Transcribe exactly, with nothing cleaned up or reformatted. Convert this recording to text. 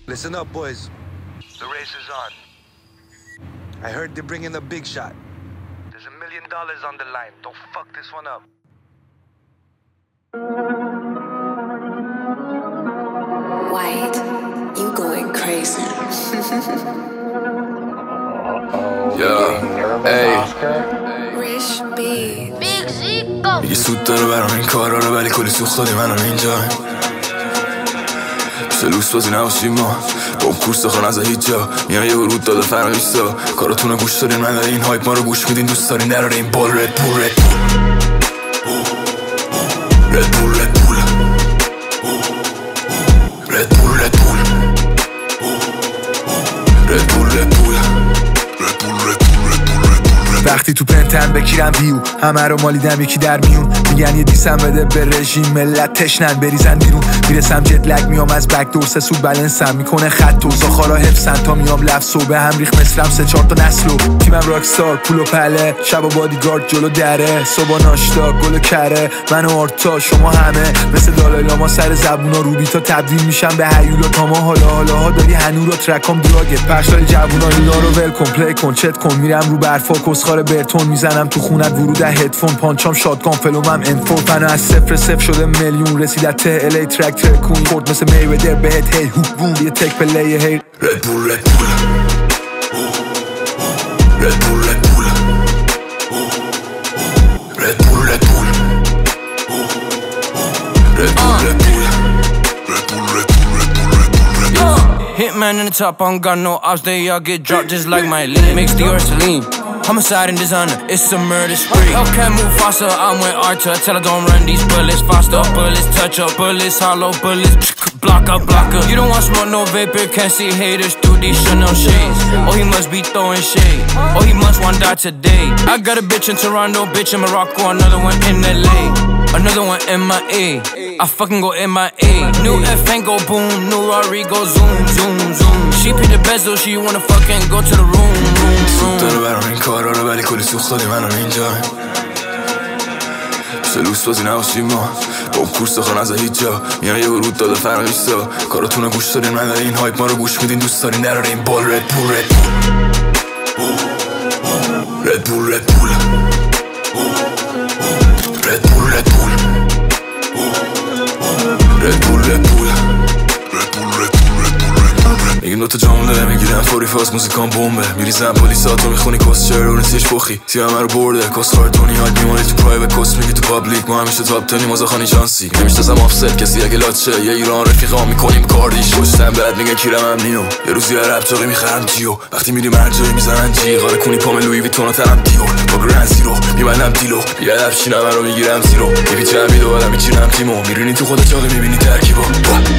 Listen up, boys. The race is on. I heard they're bringing the big shot. There's a million dollars on the line. Don't fuck this one up. White, you going crazy. Yeah, ey Rich beat. Big Zico. میگه سود داره برام این کارا رو ولی کلی سوخت دادی منم اینجا سلوس بازی نباشیم ما با اون کورس خان از هیچ جا میان یه ورود داده فرقیستا کاراتون رو گوش دارین من داره این هایپ ما رو گوش میدین دوست دارین دراره این بال رد پول رد پول رد پول رد پول رد پول رد پول رد پول رد پول وقتی تو پنتن بگیرم ویو همه رو مالیدم یکی در میون میگن یه دیسم بده به رژیم ملت تشنن بریزن بیرون میرسم جت لگ میام از بک دور سه سود بلنسم میکنه خط و زاخارا حفظن تا میام لفظ و به هم ریخ مثلم سه چار تا نسلو تیمم راکستار پول و پله شب و بادیگارد جلو دره صبح ناشتا گل و کره من و آرتا شما همه مثل دالای لاما سر زبونا روبی تا تبدیل میشم به هیولا تا ما حالا حالا ها داری هنورا ترکام دراگت پخشای جوونا اینا رو ول کن پلی کن چت کن میرم رو برفا کسخار برتون میزنم تو خونت ورود هدفون پانچام شاتگان فلومم انفو فنا از صفر صفر شده میلیون رسید از ته الی ترک ترکون خورد مثل میودر بهت هی هوک بوم یه تک پلی هی رد بول رد بول رد بول رد بول رد بول رد بول رد بول رد بول Hitman in the top, I don't got no ops, they all get dropped just like my lean. Mix the Ursuline, homicide and designer, it's a murder spree. Hellcat move faster, I'm with Arthur, tell her don't run these bullets faster. Bullets touch up, bullets hollow, bullets block up, block up. You don't want smoke, no vapor, can't see haters through these Chanel shades. Oh, he must be throwing shade, oh, he must want die today. I got a bitch in Toronto, bitch in Morocco, another one in L A, another one in my A. I fucking go M I A. New F ain't go boom, new Rari go zoom, zoom, zoom. She pick the bezel, she wanna fucking go to the room, room, room. داره برام این کارا رو ولی کلی سوخت دادی منم اینجا سلوس بازی نباشیم ما با اون کورس خان از هیچ جا میان یه ورود داده فرقیستا کاراتون رو گوش دارین من داره این هایپ ما رو گوش میدین دوست دارین دراره این بال رد پول رد پول رد پول رد پول رد پول رد پول رد پول رد پول میگیم دوتا جمله میگیرم فوری فاز موزیکان بومبه میریزم پلیساتو میخونی کس چرا رو نسیش بخی تیم همه رو برده کس خار دنیات میمونه تو پرایوت کس میگی تو پابلیک ما همیشه تاپ تنی مزاخانی شانسی نمیشتازم آفست کسی اگه لات شه یه ایران رفیقام میکنیم کاردیش پشتم بعد میگن کیرم هم نیو یه روزی هر رب چاقی میخرم جیو وقتی میریم هر جایی میزنن جی غاره کنی پام لوی ویتونا تنم دیور با گرند زیرو میبندم دیلو یه لب چینم رو میگیرم زیرو میپیچم ویدو بعدم میچینم تیمو میرینی تو خودت چاقی میبینی ترکیبو